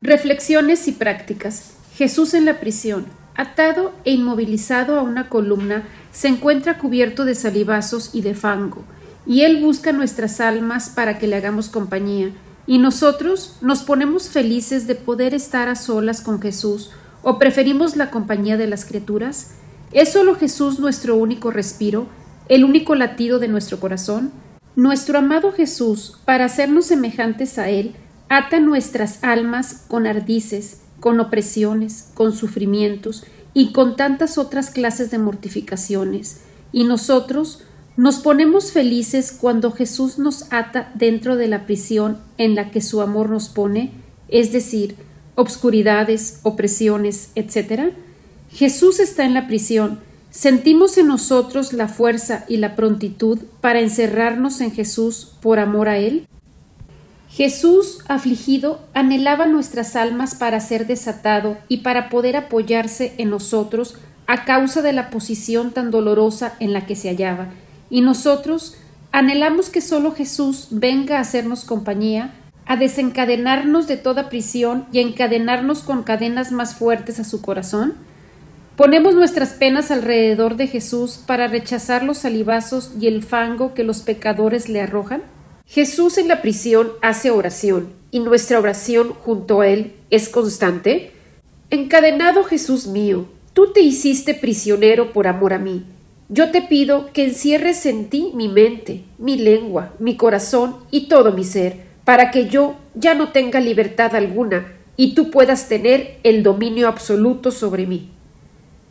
Reflexiones y prácticas. Jesús en la prisión, atado e inmovilizado a una columna, se encuentra cubierto de salivazos y de fango, y Él busca nuestras almas para que le hagamos compañía, y nosotros nos ponemos felices de poder estar a solas con Jesús, ¿o preferimos la compañía de las criaturas? ¿Es solo Jesús nuestro único respiro, el único latido de nuestro corazón? Nuestro amado Jesús, para hacernos semejantes a Él, ata nuestras almas con ardices, con opresiones, con sufrimientos y con tantas otras clases de mortificaciones, y nosotros nos ponemos felices cuando Jesús nos ata dentro de la prisión en la que su amor nos pone, es decir, obscuridades, opresiones, etc. Jesús está en la prisión. ¿Sentimos en nosotros la fuerza y la prontitud para encerrarnos en Jesús por amor a Él? Jesús, afligido, anhelaba nuestras almas para ser desatado y para poder apoyarse en nosotros a causa de la posición tan dolorosa en la que se hallaba, y nosotros anhelamos que solo Jesús venga a hacernos compañía, a desencadenarnos de toda prisión y a encadenarnos con cadenas más fuertes a su corazón. ¿Ponemos nuestras penas alrededor de Jesús para rechazar los salivazos y el fango que los pecadores le arrojan? Jesús en la prisión hace oración, y nuestra oración junto a Él es constante. Encadenado Jesús mío, tú te hiciste prisionero por amor a mí. Yo te pido que encierres en ti mi mente, mi lengua, mi corazón y todo mi ser, para que yo ya no tenga libertad alguna y tú puedas tener el dominio absoluto sobre mí.